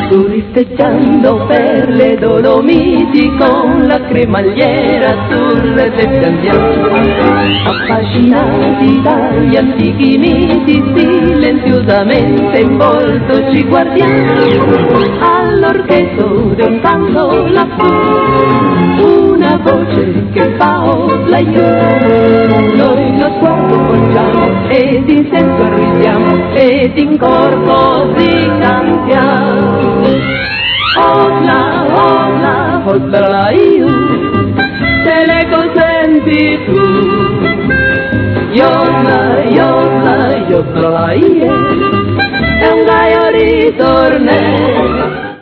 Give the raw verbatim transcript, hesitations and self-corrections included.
turisteggiando per le Dolomiti con la cremagliera azzurra e piangiamo, affascinati dagli antichi miti, silenziosamente in volto ci guardiamo, allorché sode un tanto lassù, una voce che fa la io, noi lo sguardo volgiamo ed in senso arriviamo ed in cor così cantiamo. Olla, olla, olla io, se le consenti tu, yolla, yolla, yolla io, è un gaio ritornello.